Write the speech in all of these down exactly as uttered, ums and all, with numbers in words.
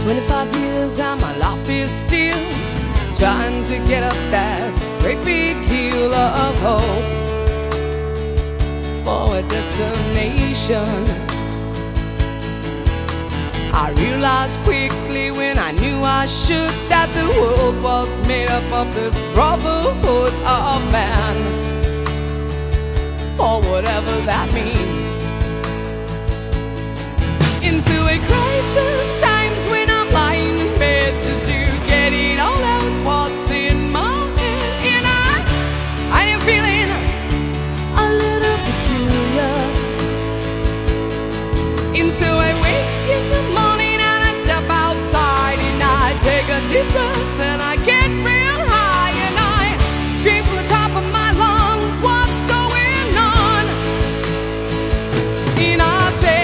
Twenty-five years and my life is still trying to get up that great big hill of hope for a destination. I realized quickly when I knew I should that the world was made up of this brotherhood of man, for whatever that means. Into a crisis times when I'm lying in bed just to get it all out what's in my head. And I, I am feeling a little peculiar. And so I wake in the morning and I step outside and I take a deep breath and I get real high and I scream from the top of my lungs, what's going on? And I say,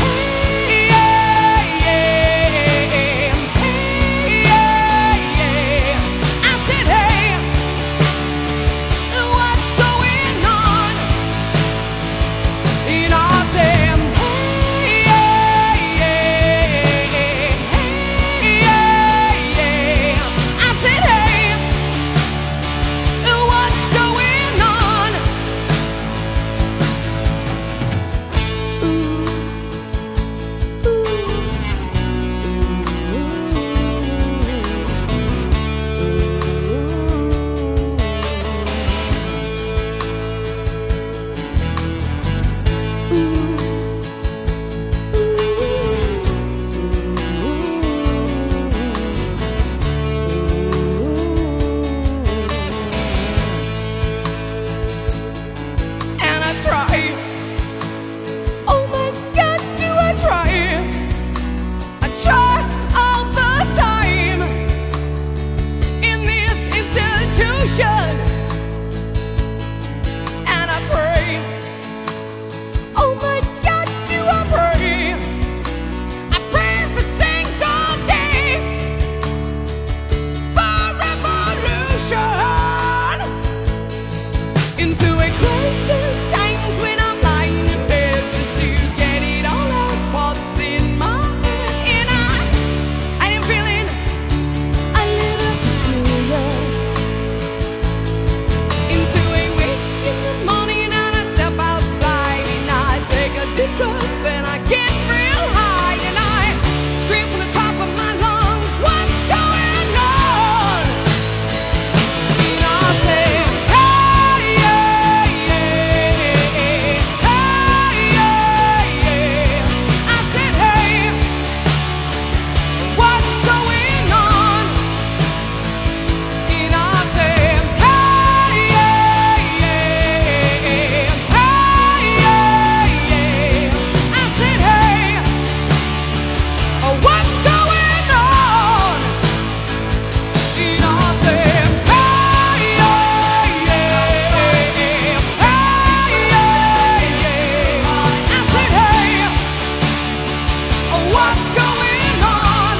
and I pray, oh my God, do I pray, I pray every single day for revolution. Into a crisis times when I'm lying in bed just to get it all out what's in my head. And I, I am feeling a little peculiar. Then I get real high and I scream from the top of my lungs, what's going on? And I say, hey, yeah, yeah, hey, yeah, yeah. I said, hey, what's going on? And I say, hey, yeah, yeah, hey, yeah, yeah. What's going on? And I say, hey, yeah, yeah, hey, yeah, yeah. I said, hey, what's going on?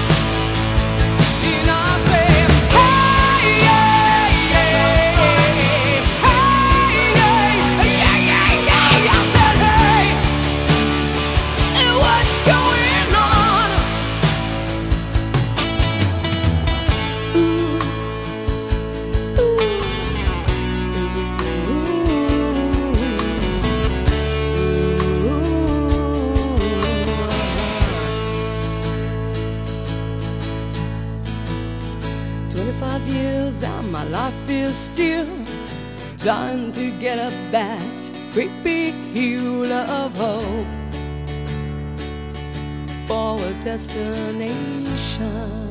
And I say, hey, yeah, yeah, hey, yeah, yeah, yeah, yeah. I said, hey, what's going on? Twenty-five years and my life is still trying to get up that great big hill of hope for a destination.